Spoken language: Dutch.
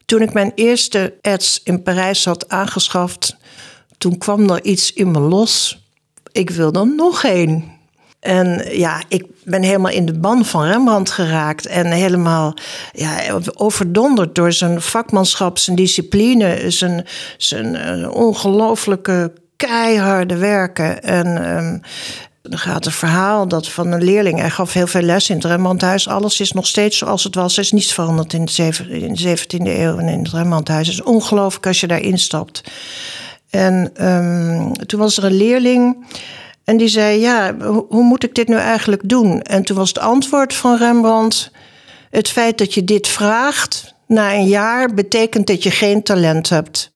Toen ik mijn eerste ads in Parijs had aangeschaft, toen kwam er iets in me los. Ik wil er nog één. En ja, ik ben helemaal in de ban van Rembrandt geraakt. En helemaal overdonderd door zijn vakmanschap, zijn discipline, zijn ongelooflijke keiharde werken. En er gaat een verhaal dat van een leerling. Hij gaf heel veel les in het Rembrandthuis. Alles is nog steeds zoals het was. Er is niets veranderd in de 17e eeuw en in het Rembrandthuis. Het is ongelooflijk als je daar instapt. En toen was er een leerling en die zei, ja, hoe moet ik dit nu eigenlijk doen? En toen was het antwoord van Rembrandt, het feit dat je dit vraagt na een jaar betekent dat je geen talent hebt.